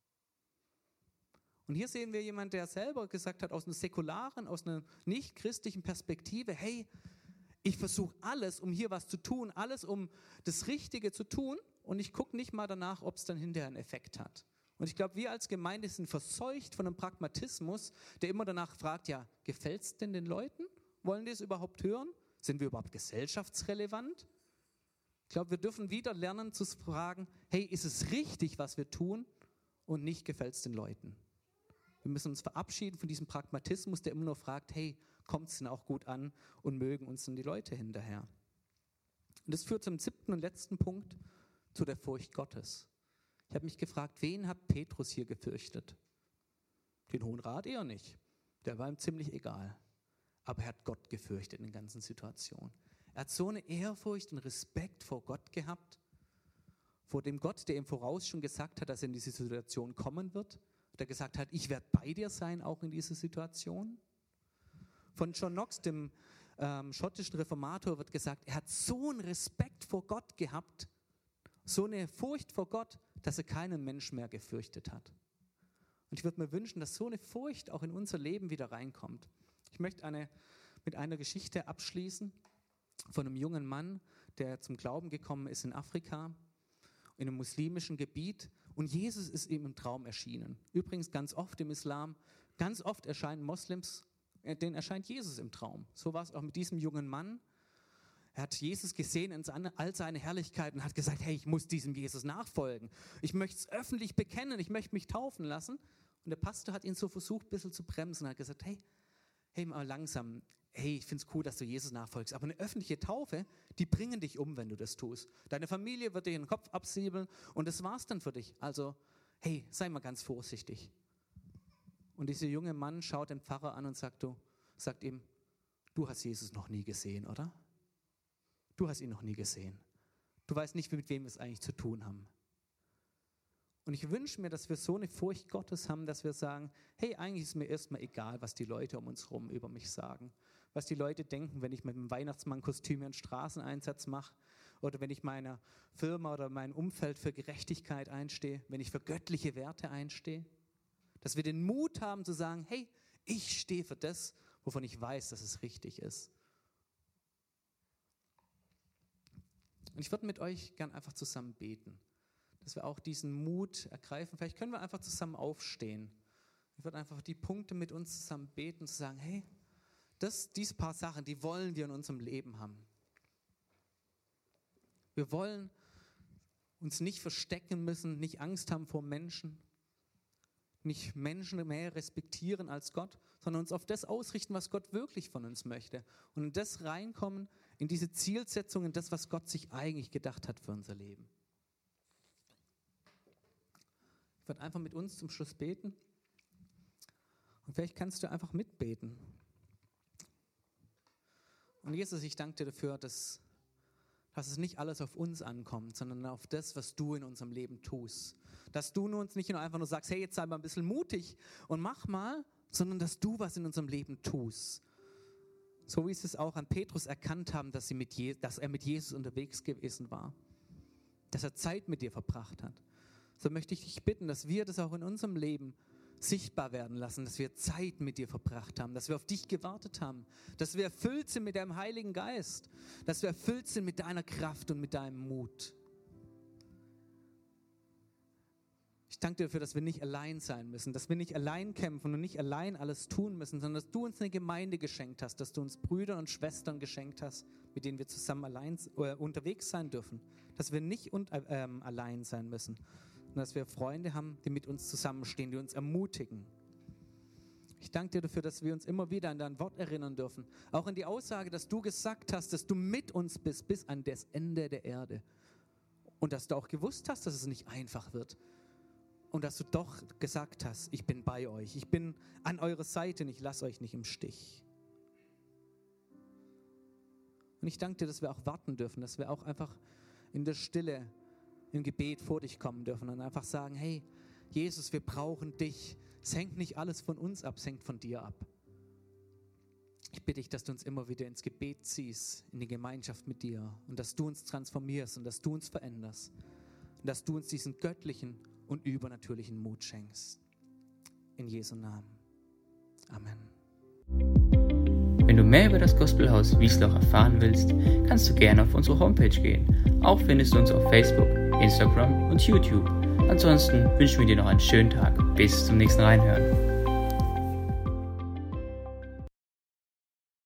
Und hier sehen wir jemanden, der selber gesagt hat, aus einer säkularen, aus einer nicht-christlichen Perspektive, hey, ich versuche alles, um hier was zu tun, alles, um das Richtige zu tun, und ich gucke nicht mal danach, ob es dann hinterher einen Effekt hat. Und ich glaube, wir als Gemeinde sind verseucht von einem Pragmatismus, der immer danach fragt, ja, gefällt es denn den Leuten? Wollen die es überhaupt hören? Sind wir überhaupt gesellschaftsrelevant? Ich glaube, wir dürfen wieder lernen zu fragen, hey, ist es richtig, was wir tun, und nicht gefällt es den Leuten? Wir müssen uns verabschieden von diesem Pragmatismus, der immer nur fragt, hey, kommt es denn auch gut an und mögen uns denn die Leute hinterher? Und das führt zum 7. und letzten Punkt, zu der Furcht Gottes. Ich habe mich gefragt, wen hat Petrus hier gefürchtet? Den Hohen Rat eher nicht. Der war ihm ziemlich egal. Aber er hat Gott gefürchtet in der ganzen Situation. Er hat so eine Ehrfurcht und Respekt vor Gott gehabt, vor dem Gott, der ihm voraus schon gesagt hat, dass er in diese Situation kommen wird, der gesagt hat, ich werde bei dir sein, auch in dieser Situation. Von John Knox, dem schottischen Reformator, wird gesagt, er hat so einen Respekt vor Gott gehabt, so eine Furcht vor Gott, dass er keinen Menschen mehr gefürchtet hat. Und ich würde mir wünschen, dass so eine Furcht auch in unser Leben wieder reinkommt. Ich möchte eine mit einer Geschichte abschließen von einem jungen Mann, der zum Glauben gekommen ist in Afrika, in einem muslimischen Gebiet. Und Jesus ist ihm im Traum erschienen. Übrigens ganz oft im Islam, ganz oft erscheinen Moslems, denen erscheint Jesus im Traum. So war es auch mit diesem jungen Mann. Er hat Jesus gesehen in all seine Herrlichkeit und hat gesagt, hey, ich muss diesem Jesus nachfolgen. Ich möchte es öffentlich bekennen, ich möchte mich taufen lassen. Und der Pastor hat ihn so versucht, ein bisschen zu bremsen. Er hat gesagt, hey, mal langsam. Hey, ich finde es cool, dass du Jesus nachfolgst. Aber eine öffentliche Taufe, die bringen dich um, wenn du das tust. Deine Familie wird dir den Kopf absäbeln und das war's dann für dich. Also, hey, sei mal ganz vorsichtig. Und dieser junge Mann schaut den Pfarrer an und sagt ihm, du hast Jesus noch nie gesehen, oder? Du hast ihn noch nie gesehen. Du weißt nicht, mit wem wir es eigentlich zu tun haben. Und ich wünsche mir, dass wir so eine Furcht Gottes haben, dass wir sagen, hey, eigentlich ist mir erstmal egal, was die Leute um uns herum über mich sagen. Was die Leute denken, wenn ich mit einem Weihnachtsmann-Kostüm einen Straßeneinsatz mache oder wenn ich meiner Firma oder meinem Umfeld für Gerechtigkeit einstehe, wenn ich für göttliche Werte einstehe. Dass wir den Mut haben zu sagen, hey, ich stehe für das, wovon ich weiß, dass es richtig ist. Und ich würde mit euch gern einfach zusammen beten, dass wir auch diesen Mut ergreifen. Vielleicht können wir einfach zusammen aufstehen. Ich würde einfach die Punkte mit uns zusammen beten, zu sagen, hey, diese paar Sachen, die wollen wir in unserem Leben haben. Wir wollen uns nicht verstecken müssen, nicht Angst haben vor Menschen, nicht Menschen mehr respektieren als Gott, sondern uns auf das ausrichten, was Gott wirklich von uns möchte. Und in das reinkommen, in diese Zielsetzung, in das, was Gott sich eigentlich gedacht hat für unser Leben. Ich werde einfach mit uns zum Schluss beten. Und vielleicht kannst du einfach mitbeten. Und Jesus, ich danke dir dafür, dass es nicht alles auf uns ankommt, sondern auf das, was du in unserem Leben tust. Dass du uns nicht nur einfach nur sagst, hey, jetzt sei mal ein bisschen mutig und mach mal, sondern dass du was in unserem Leben tust. So wie sie es auch an Petrus erkannt haben, dass er mit Jesus unterwegs gewesen war. Dass er Zeit mit dir verbracht hat. So möchte ich dich bitten, dass wir das auch in unserem Leben sichtbar werden lassen, dass wir Zeit mit dir verbracht haben, dass wir auf dich gewartet haben, dass wir erfüllt sind mit deinem Heiligen Geist, dass wir erfüllt sind mit deiner Kraft und mit deinem Mut. Ich danke dir dafür, dass wir nicht allein sein müssen, dass wir nicht allein kämpfen und nicht allein alles tun müssen, sondern dass du uns eine Gemeinde geschenkt hast, dass du uns Brüder und Schwestern geschenkt hast, mit denen wir zusammen unterwegs sein dürfen, dass wir nicht allein sein müssen. Und dass wir Freunde haben, die mit uns zusammenstehen, die uns ermutigen. Ich danke dir dafür, dass wir uns immer wieder an dein Wort erinnern dürfen. Auch an die Aussage, dass du gesagt hast, dass du mit uns bist bis an das Ende der Erde. Und dass du auch gewusst hast, dass es nicht einfach wird. Und dass du doch gesagt hast, ich bin bei euch. Ich bin an eurer Seite und ich lasse euch nicht im Stich. Und ich danke dir, dass wir auch warten dürfen, dass wir auch einfach in der Stille im Gebet vor dich kommen dürfen und einfach sagen, hey, Jesus, wir brauchen dich. Es hängt nicht alles von uns ab, es hängt von dir ab. Ich bitte dich, dass du uns immer wieder ins Gebet ziehst, in die Gemeinschaft mit dir und dass du uns transformierst und dass du uns veränderst und dass du uns diesen göttlichen und übernatürlichen Mut schenkst. In Jesu Namen. Amen. Wenn du mehr über das Gospelhaus Wiesloch erfahren willst, kannst du gerne auf unsere Homepage gehen. Auch findest du uns auf Facebook, Instagram und YouTube. Ansonsten wünschen wir dir noch einen schönen Tag. Bis zum nächsten Reinhören.